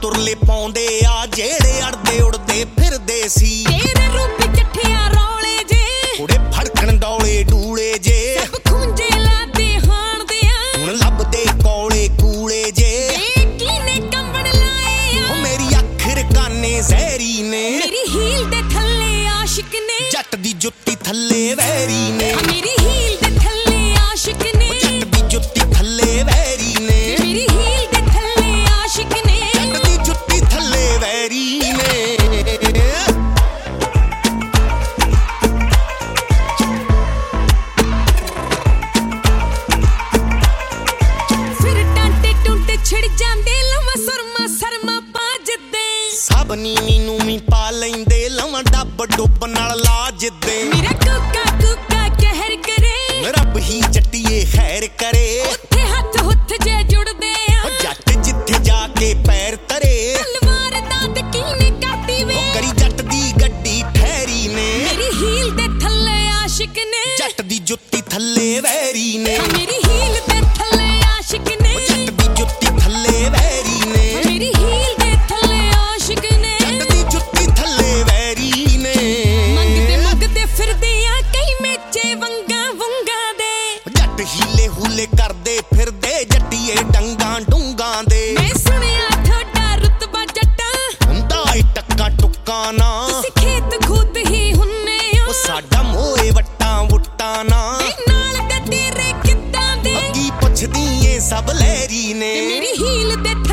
ਤੁਰਲੇ ਪਾਉਂਦੇ ਆ ਜਿਹੜੇ ਅੜਦੇ ਉੜਦੇ ਫਿਰਦੇ ਸੀ ਤੇਰੇ ਰੂਪ ਚੱਠਿਆ ਰੌਲੇ ਜੇ ਕੁੜੇ ਫੜਕਣ ਡੌਲੇ ਡੂਲੇ ਜੇ ਸਭ ਖੁੰਝੇ ਲਾਦੇ ਹਾਣਦੇ ਆ ਹੁਣ ਲੱਭਦੇ ਕੋਲੇ ਕੂਲੇ ਜੇ ਕੀਨੇ ਕੰਬਣ ਲਾਏ ਆ ਉਹ ਮੇਰੀ ਅੱਖ ਰਕਾਨੇ ਜ਼ਹਿਰੀ ਨੇ ਮੇਰੀ ਹੀਲ ਦੇ ਥੱਲੇ ਆਸ਼ਿਕ ਨੇ ਜੱਟ ਦੀ ਜੁੱਤੀ ਥੱਲੇ ਵੈਰੀ ਨੇ ਮੇਰੀ ਹੀਲ ਦੇ ਥੱਲੇ ਆਸ਼ਿਕ ਨੇ ਜੱਟ ਦੀ ਜੁੱਤੀ ਥੱਲੇ ਵੈਰੀ ਨੇ ਮੇਰੀ ਹੀਲ ਦੇ ਥੱਲੇ ਆਸ਼ਿਕ ਨੇ ਜੱਟ ਦੀ ਜੁੱਤੀ ਥੱਲੇ ਵੈਰੀ ਨੇ ਫਿਰ ਟਾਂਟੇ ਟੁੰਟੇ ਛਿੜ ਜਾਂਦੇ ਲਵਾਂ ਸਰਮਾ ਪਾ ਜਿੱਦੇ ਸਭ ਨੀਵੀਂ ਨੂੰ ਵੀ ਪਾ ਲੈਂਦੇ ਲਵਾਂ ਡੱਬ ਡੁੱਬ ਨਾਲ ਲਾ ਜਿੱਦੇ ਮੇਰਾ ਕੁੱਕਾ ਕਹਿਰ ਕਰੇ ਰੱਬ ਹੀ ਜੱਟੀਏ ਖੈਰ ਕਰੇ ਉੱਥੇ ਹੱਥ ਹੁੱਥ ਜੇ ਜੁੜਦੇ ਉਹ ਆ ਜੱਟ ਜਿੱਥੇ ਜਾ ਕੇ ਪੈਰ ਤਰੇ ਤਲਵਾਰ ਦਾਤ ਕੀਨੇ ਕਾਤੀ ਵੇ ਉਹ ਕਰੀ ਜੱਟ ਦੀ ਗੱਡੀ ਠਹਿਰੀ ਨੇ ਮੇਰੀ ਹੀਲ ਦੇ ਥੱਲੇ ਆਸ਼ਿਕ ਨੇ ਜੱਟ ਦੀ ਜੁੱਤੀ ਥੱਲੇ ਵੈਰੀ ਨੇ ਮੇਰੀ ਹੀਲ ਦੇ ਥੱਲੇ ਆਸ਼ਿਕ ਨੇ ਜੱਟ ਦੀ ਜੁੱਤੀ ਥੱਲੇ ਵੈਰੀ ਨੇ ਮੇਰੀ ਹੀਲ ਦੇ ਥੱਲੇ ਆਸ਼ਿਕ ਨੇ ਜੱਟ ਦੀ ਜੁੱਤੀ ਥੱਲੇ ਵੈਰੀ ਨੇ ਮੰਗਦੇ ਫਿਰਦੇ ਆ ਕਈ ਮੇਚੇ ਵੰਗਾ ਦੇ ਜੱਟ ਹੀਲੇ ਹੂਲੇ ਕਰਦੇ ਫਿਰਦੇ ਜੱਟੀਏ ਡੰਗਾਂ ਡੂੰਗਾਂ ਦੇ ਮੈਂ ਸੁਣਿਆ ਤੁਹਾਡਾ ਰੁਤਬਾ ਜੱਟਾ ਹੁੰਦਾ ਈ ਟੱਕਾ ਟੁੱਕਾ ਨਾ ਤੁਸੀਂ ਖੇਤ ਖੂਤ ਹੀ ਹੁੰਨੇ ਉਹ ਹੋ ਸਾਡਾ ਮੋਏ ਵੱਟਾਂ ਵੁੱਟਾਂ ਨਾ ਨਾਲ ਦੇ ਤੇਰੇ ਕਿੱਦਾਂ ਦੇ ਕੀ ਪੁੱਛਦੀ ਏ ਸਭ ਲਹਿਰੀ ਨੇ ਮੇਰੀ ਹੀਲ ਦੇ